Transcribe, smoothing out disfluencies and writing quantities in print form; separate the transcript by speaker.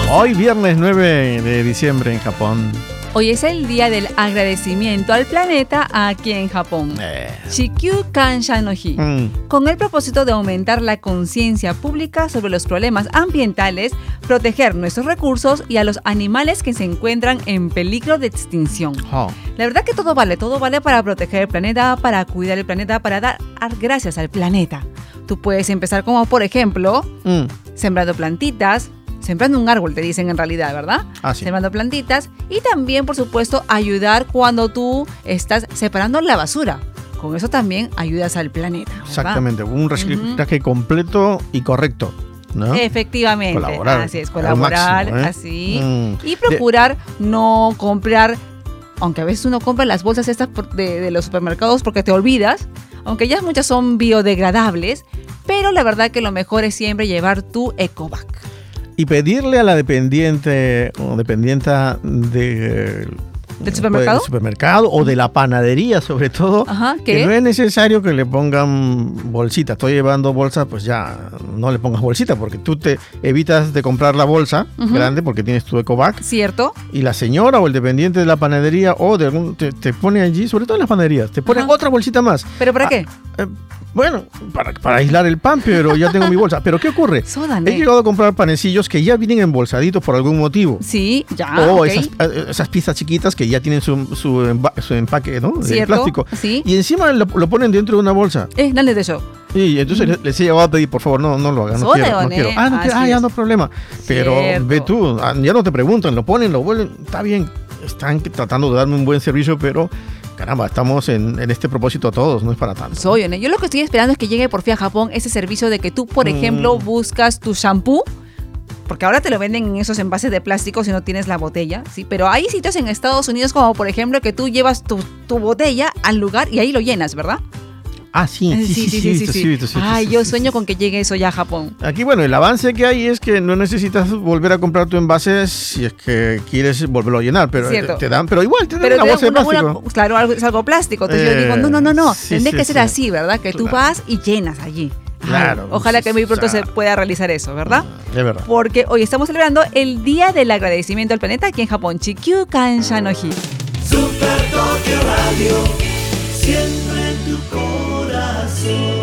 Speaker 1: Hoy viernes 9 de diciembre en Japón.
Speaker 2: Hoy es el día del agradecimiento al planeta aquí en Japón. Shikyu Kansha no Hi. Con el propósito de aumentar la conciencia pública sobre los problemas ambientales, proteger nuestros recursos y a los animales que se encuentran en peligro de extinción. La verdad que todo vale para proteger el planeta, para cuidar el planeta, para dar gracias al planeta. Tú puedes empezar como, por ejemplo, sembrando plantitas. Sembrando un árbol, te dicen en realidad, ¿verdad?
Speaker 1: Sí.
Speaker 2: Sembrando plantitas. Y también, por supuesto, ayudar cuando tú estás separando la basura. Con eso también ayudas al planeta, ¿verdad?
Speaker 1: Exactamente, un reciclaje completo y correcto, ¿no?
Speaker 2: Efectivamente.
Speaker 1: Colaborar.
Speaker 2: Así es, colaborar,
Speaker 1: máximo,
Speaker 2: así. Y procurar no comprar, aunque a veces uno compra las bolsas estas de los supermercados porque te olvidas, aunque ya muchas son biodegradables, pero la verdad que lo mejor es siempre llevar tu ecobag.
Speaker 1: Y pedirle a la dependiente o dependienta del supermercado o de la panadería, sobre todo, que no es necesario que le pongan bolsita. Estoy llevando bolsa, pues ya no le pongas bolsita, porque tú te evitas de comprar la bolsa grande porque tienes tu ecobag.
Speaker 2: ¿Cierto?
Speaker 1: Y la señora o el dependiente de la panadería o de algún te pone allí, sobre todo en las panaderías, te pone otra bolsita más.
Speaker 2: ¿Pero para qué?
Speaker 1: Bueno, para aislar el pan, pero ya tengo mi bolsa. ¿Pero qué ocurre? He llegado a comprar panecillos que ya vienen embolsaditos por algún motivo.
Speaker 2: Sí, ya.
Speaker 1: O esas piezas chiquitas que ya tienen su empaque, ¿no? De plástico.
Speaker 2: Sí.
Speaker 1: Y encima lo ponen dentro de una bolsa.
Speaker 2: Dale de eso.
Speaker 1: Y entonces les he llegado a pedir, por favor, no lo hagan. No quiero. Ya no hay problema. Pero ve tú, ya no te preguntan, lo ponen, lo vuelven. Está bien, están tratando de darme un buen servicio, pero... Caramba, estamos en este propósito todos, no es para tanto.
Speaker 2: Yo lo que estoy esperando es que llegue por fin a Japón ese servicio de que tú, por ejemplo, buscas tu shampoo, porque ahora te lo venden en esos envases de plástico si no tienes la botella, ¿sí? Pero hay sitios en Estados Unidos como, por ejemplo, que tú llevas tu botella al lugar y ahí lo llenas, ¿verdad?
Speaker 1: Sí.
Speaker 2: Yo sueño con que llegue eso ya a Japón.
Speaker 1: Aquí, bueno, el avance que hay es que no necesitas volver a comprar tu envase si es que quieres volverlo a llenar, pero te dan una bolsa de plástico.
Speaker 2: Claro, es algo plástico. Entonces yo digo, no, tendría que ser así, ¿verdad? Que tú vas y llenas allí.
Speaker 1: Claro.
Speaker 2: Ojalá que muy pronto se pueda realizar eso, ¿verdad?
Speaker 1: Es verdad.
Speaker 2: Porque hoy estamos celebrando el Día del Agradecimiento al Planeta aquí en Japón. Shikyu Kansha no Hi.
Speaker 3: Super Tokyo Radio, siempre en tu corazón.